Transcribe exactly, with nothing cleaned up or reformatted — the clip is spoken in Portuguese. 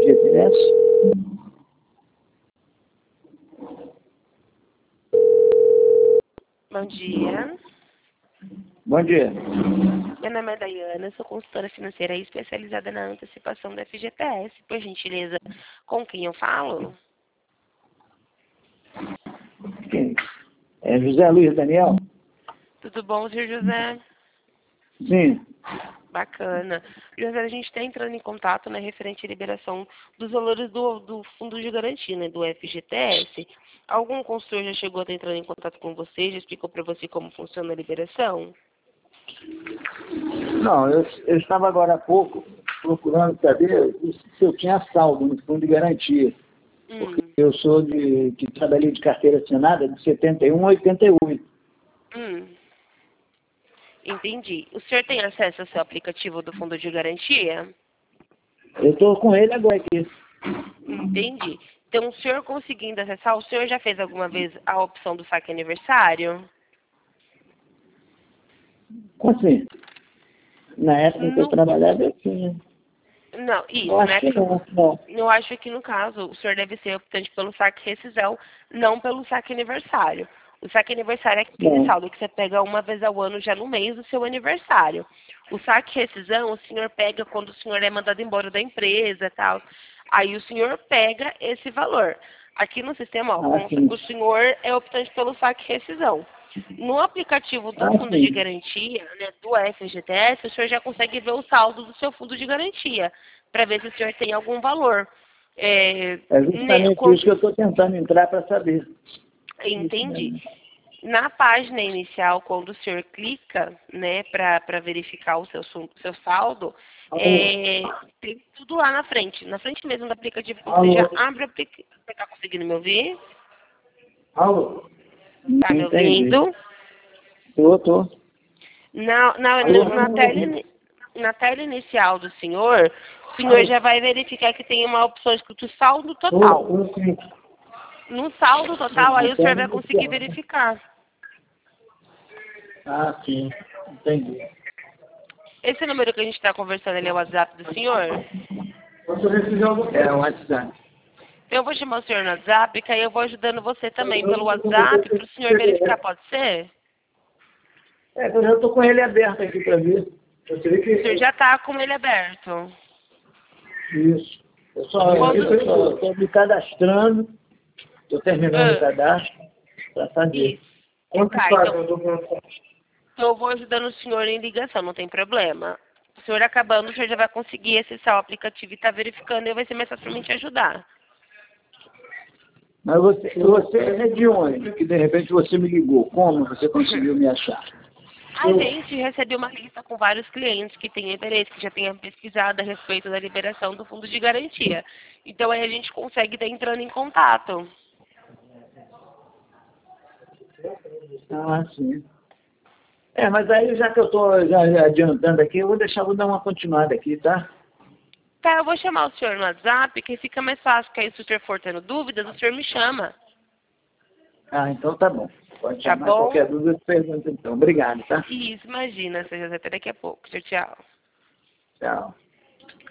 G T S? Bom dia. Bom dia. Meu nome é Daiana, sou consultora financeira especializada na antecipação da F G T S. Por gentileza, com quem eu falo? Quem? É José Luiz Daniel? Tudo bom, senhor José? Sim. Bacana. José, a gente está entrando em contato, né, referente à liberação dos valores do, do fundo de garantia, né, do F G T S. Algum consultor já chegou a estar entrando em contato com você, já explicou para você como funciona a liberação? Não, eu, eu estava agora há pouco procurando saber se eu tinha saldo no fundo de garantia. Porque Hum. eu sou de, que trabalhei de carteira assinada de setenta e um a oitenta e oito. Hum. Entendi. O senhor tem acesso ao seu aplicativo do fundo de garantia? Eu estou com ele agora aqui. Entendi. Então, o senhor conseguindo acessar, o senhor já fez alguma vez a opção do saque aniversário? Como assim? Na época que eu Não, trabalhava, eu tinha. não, isso, Eu acho né? que não, não. Eu acho que no caso, o senhor deve ser optante pelo saque rescisão, não pelo saque aniversário. O saque aniversário é aquele Não. saldo que você pega uma vez ao ano, já no mês do seu aniversário. O saque rescisão, o senhor pega quando o senhor é mandado embora da empresa e tal. Aí o senhor pega esse valor. Aqui no sistema, ó, Ah, consta sim. que o senhor é optante pelo saque rescisão. No aplicativo do Ah, fundo de sim. garantia, né, do F G T S, o senhor já consegue ver o saldo do seu fundo de garantia, para ver se o senhor tem algum valor. É, É ne- justamente com- isso que eu estou tentando entrar para saber. Isso entendi. mesmo. Na página inicial, quando o senhor clica, né, para verificar o seu, su- seu saldo, Alô? é, tem tudo lá na frente. Na frente mesmo do aplicativo, quando você já Alô? abre o aplicativo. Você está conseguindo me ouvir? Alô? Está Não me entendi. ouvindo? Tô, tô. Na, na, Alô? na, na tela, ini- na tela inicial do senhor, o senhor Alô? já vai verificar que tem uma opção escrito saldo Tô, total. tô sim. No saldo total, aí o senhor Antônio vai conseguir Luciano, né? verificar. Ah, sim. Entendi. Esse número que a gente está conversando, ele é o WhatsApp do senhor? É um WhatsApp. Então, eu vou chamar o senhor no WhatsApp, que aí eu vou ajudando você também pelo WhatsApp, para o senhor verificar, pode ser? É, eu já estou com ele aberto aqui para ver. Eu sei O senhor que... já está com ele aberto. Isso. Eu só Quando... estou me cadastrando, estou terminando o Ah, cadastro para fazer. isso. Quanto Tá, faz? então, Eu dou pra- então eu vou ajudando o senhor em ligação, não tem problema. O senhor acabando, o senhor já vai conseguir acessar o aplicativo e estar verificando, e vai ser mais fácil para mim te ajudar. Mas você, você é de onde? Que de repente você me ligou. Como você conseguiu me achar? A gente recebeu uma lista com vários clientes que têm interesse, que já tenham pesquisado a respeito da liberação do fundo de garantia. Então aí a gente consegue estar entrando em contato. Ah, sim. É, mas aí já que eu estou já, já adiantando aqui, eu vou deixar, vou dar uma continuada aqui, tá? Tá, eu vou chamar o senhor no WhatsApp, que fica mais fácil, que aí se o senhor for tendo dúvidas, o senhor me chama. Ah, então tá bom. Pode Tá chamar qualquer bom? dúvida, eu pergunto então. Obrigado, tá? Isso, imagina, seja até daqui a pouco. Tchau, tchau. Tchau.